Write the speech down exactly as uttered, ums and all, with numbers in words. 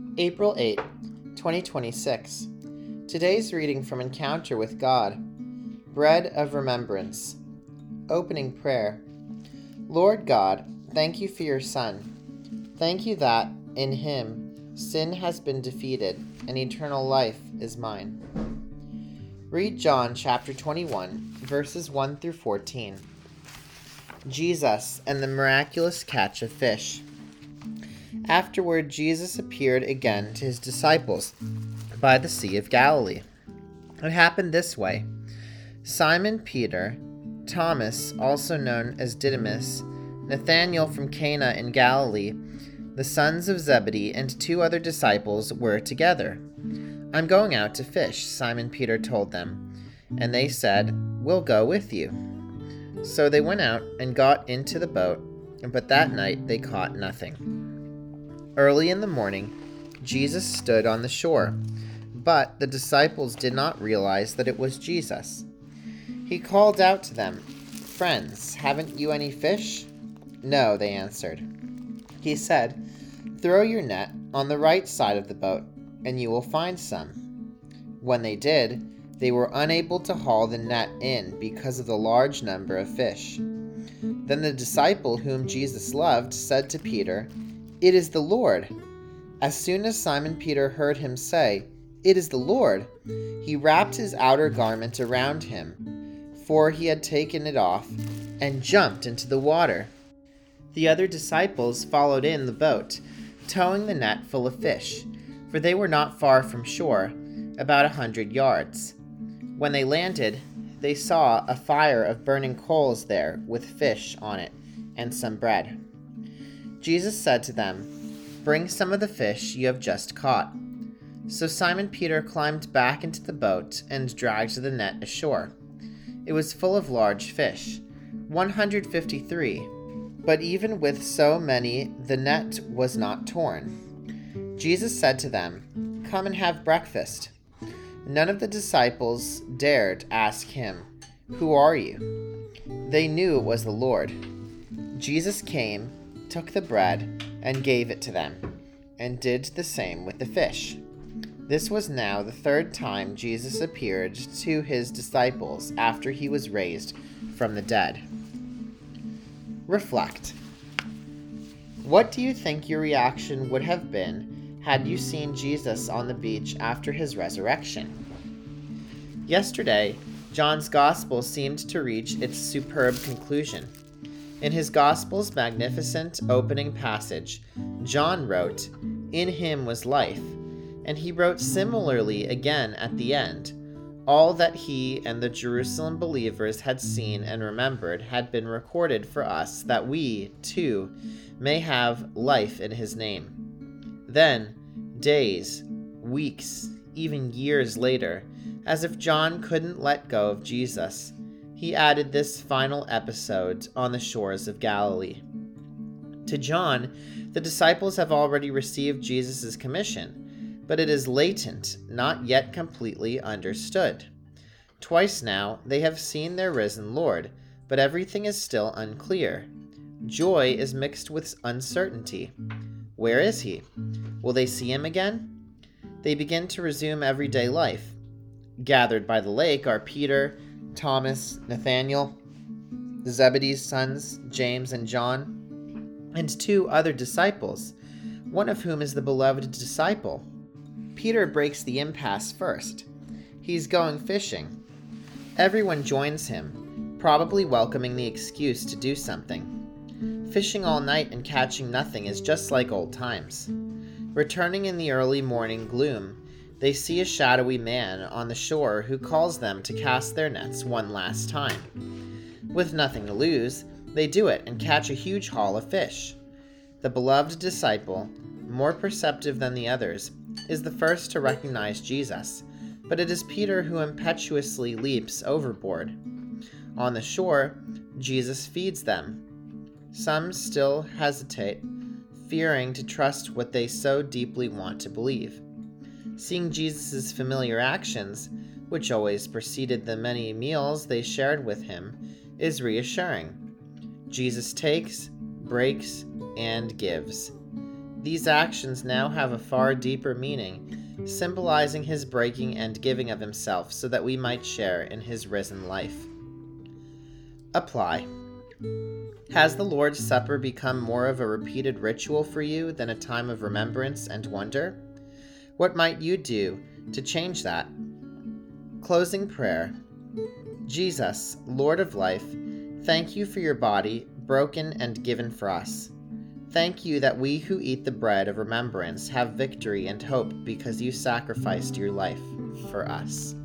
April eighth, twenty twenty-six. Today's reading from Encounter with God. Bread of Remembrance. Opening prayer. Lord God, thank you for your Son. Thank you that, in him, sin has been defeated and eternal life is mine. Read John chapter twenty-one, verses one through fourteen. Jesus and the miraculous catch of fish. Afterward, Jesus appeared again to his disciples by the Sea of Galilee. It happened this way. Simon Peter, Thomas, also known as Didymus, Nathanael from Cana in Galilee, the sons of Zebedee, and two other disciples were together. "I'm going out to fish," Simon Peter told them, and they said, "We'll go with you." So they went out and got into the boat, but that night they caught nothing. Early in the morning, Jesus stood on the shore, but the disciples did not realize that it was Jesus. He called out to them, "Friends, haven't you any fish?" "No," they answered. He said, "Throw your net on the right side of the boat, and you will find some." When they did, they were unable to haul the net in because of the large number of fish. Then the disciple whom Jesus loved said to Peter, "It is the Lord." As soon as Simon Peter heard him say, "It is the Lord," he wrapped his outer garment around him, for he had taken it off, and jumped into the water. The other disciples followed in the boat, towing the net full of fish, for they were not far from shore, about a hundred yards. When they landed, they saw a fire of burning coals there with fish on it and some bread. Jesus said to them, "Bring some of the fish you have just caught." So Simon Peter climbed back into the boat and dragged the net ashore. It was full of large fish, one hundred fifty-three, but even with so many, the net was not torn. Jesus said to them, "Come and have breakfast." None of the disciples dared ask him, "Who are you?" They knew it was the Lord. Jesus came, took the bread, and gave it to them, and did the same with the fish. This was now the third time Jesus appeared to his disciples after he was raised from the dead. Reflect. What do you think your reaction would have been had you seen Jesus on the beach after his resurrection? Yesterday, John's Gospel seemed to reach its superb conclusion. In his Gospel's magnificent opening passage, John wrote, "In him was life," and he wrote similarly again at the end. All that he and the Jerusalem believers had seen and remembered had been recorded for us, that we, too, may have life in his name. Then, days, weeks, even years later, as if John couldn't let go of Jesus, he added this final episode on the shores of Galilee. To John, the disciples have already received Jesus' commission, but it is latent, not yet completely understood. Twice now, they have seen their risen Lord, but everything is still unclear. Joy is mixed with uncertainty. Where is he? Will they see him again? They begin to resume everyday life. Gathered by the lake are Peter, Thomas, Nathanael, Zebedee's sons, James and John, and two other disciples, one of whom is the beloved disciple. Peter breaks the impasse first. He's going fishing. Everyone joins him, probably welcoming the excuse to do something. Fishing all night and catching nothing is just like old times. Returning in the early morning gloom, they see a shadowy man on the shore who calls them to cast their nets one last time. With nothing to lose, they do it and catch a huge haul of fish. The beloved disciple, more perceptive than the others, is the first to recognize Jesus, but it is Peter who impetuously leaps overboard. On the shore, Jesus feeds them. Some still hesitate, fearing to trust what they so deeply want to believe. Seeing Jesus' familiar actions, which always preceded the many meals they shared with him, is reassuring. Jesus takes, breaks, and gives. These actions now have a far deeper meaning, symbolizing his breaking and giving of himself so that we might share in his risen life. Apply. Has the Lord's Supper become more of a repeated ritual for you than a time of remembrance and wonder? What might you do to change that? Closing prayer. Jesus, Lord of life, thank you for your body, broken and given for us. Thank you that we who eat the bread of remembrance have victory and hope because you sacrificed your life for us.